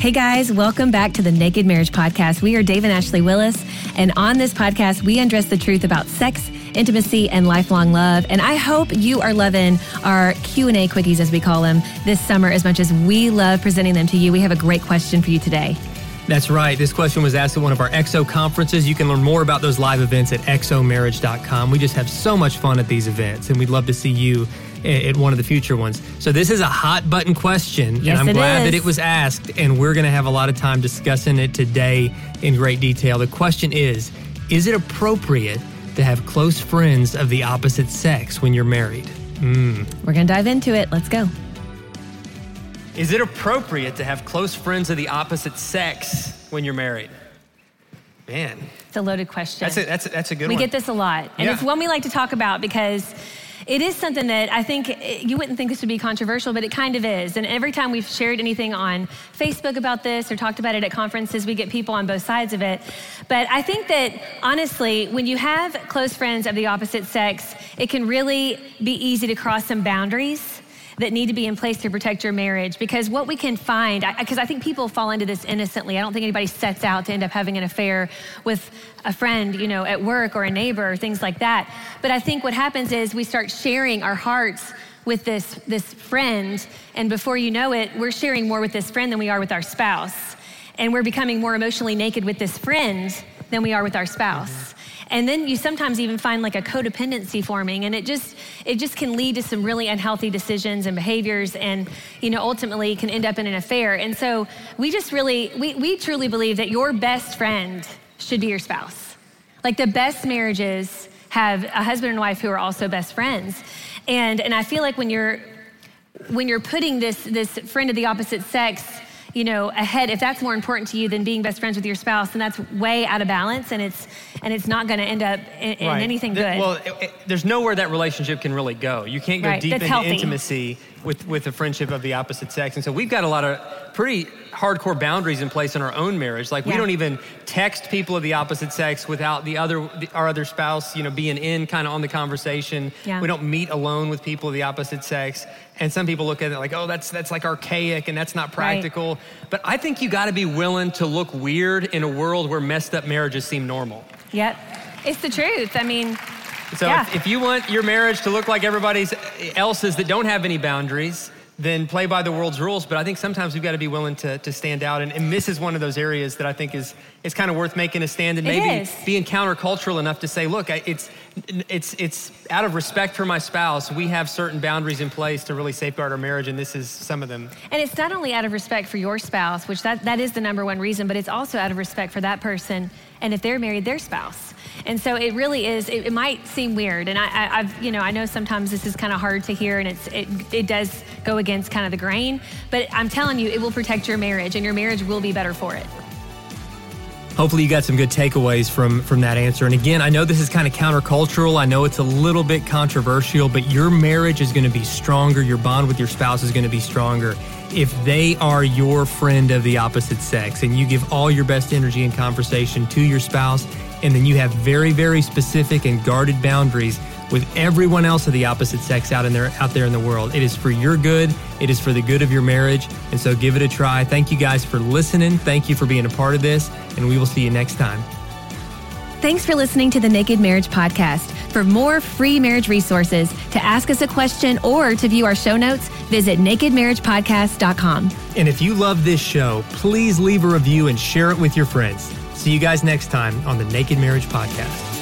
Hey guys, welcome back to the Naked Marriage Podcast. We are Dave and Ashley Willis, and on this podcast, we undress the truth about sex, intimacy, and lifelong love. And I hope you are loving our Q&A quickies, as we call them, this summer as much as we love presenting them to you. We have a great question for you today. That's right. This question was asked at one of our XO conferences. You can learn more about those live events at xomarriage.com. We just have so much fun at these events, and we'd love to see you at one of the future ones. So this is a hot button question, yes, and I'm glad that it was asked, and we're going to have a lot of time discussing it today in great detail. The question is it appropriate to have close friends of the opposite sex when you're married? We're going to dive into it. Let's go. Is it appropriate to have close friends of the opposite sex when you're married? Man. It's a loaded question. That's a good one. We get this a lot. And it's one we like to talk about because it is something that I think you wouldn't think this would be controversial, but it kind of is. And every time we've shared anything on Facebook about this or talked about it at conferences, we get people on both sides of it. But I think that, honestly, when you have close friends of the opposite sex, it can really be easy to cross some boundaries that need to be in place to protect your marriage. Because what we can find, because I think people fall into this innocently. I don't think anybody sets out to end up having an affair with a friend, at work or a neighbor or things like that. But I think what happens is we start sharing our hearts with this friend, and before you know it, we're sharing more with this friend than we are with our spouse. And we're becoming more emotionally naked with this friend than we are with our spouse. And then you sometimes even find like a codependency forming, and it just can lead to some really unhealthy decisions and behaviors, and ultimately can end up in an affair. And so we truly believe that your best friend should be your spouse. Like the best marriages have a husband and wife who are also best friends. And I feel like when you're putting this friend of the opposite sex ahead, if that's more important to you than being best friends with your spouse, then that's way out of balance, and it's not going to end up in anything good. Well, there's nowhere that relationship can really go. You can't go deep into intimacy with a friendship of the opposite sex. And so we've got a lot of pretty hardcore boundaries in place in our own marriage. Like we don't even text people of the opposite sex without our other spouse, being in kind of on the conversation. Yeah. We don't meet alone with people of the opposite sex. And some people look at it like, oh, that's like archaic and that's not practical. Right. But I think you got to be willing to look weird in a world where messed up marriages seem normal. Yep. It's the truth. I mean, so if you want your marriage to look like everybody else's that don't have any boundaries, then play by the world's rules. But I think sometimes we've got to be willing to stand out. And this is one of those areas that I think is kind of worth making a stand and maybe being countercultural enough to say, look, it's out of respect for my spouse. We have certain boundaries in place to really safeguard our marriage, and this is some of them. And it's not only out of respect for your spouse, which that is the number one reason, but it's also out of respect for that person, and if they're married, their spouse. And so it really is, it might seem weird, and I know sometimes this is kind of hard to hear, and it does go against kind of the grain, but I'm telling you, it will protect your marriage, and your marriage will be better for it. Hopefully you got some good takeaways from that answer. And again, I know this is kind of countercultural. I know it's a little bit controversial, but your marriage is going to be stronger. Your bond with your spouse is going to be stronger if they are your friend of the opposite sex, and you give all your best energy and conversation to your spouse, and then you have very, very specific and guarded boundaries with everyone else of the opposite sex out there in the world. It is for your good. It is for the good of your marriage. And so give it a try. Thank you guys for listening. Thank you for being a part of this. And we will see you next time. Thanks for listening to the Naked Marriage Podcast. For more free marriage resources, to ask us a question, or to view our show notes, visit nakedmarriagepodcast.com. And if you love this show, please leave a review and share it with your friends. See you guys next time on the Naked Marriage Podcast.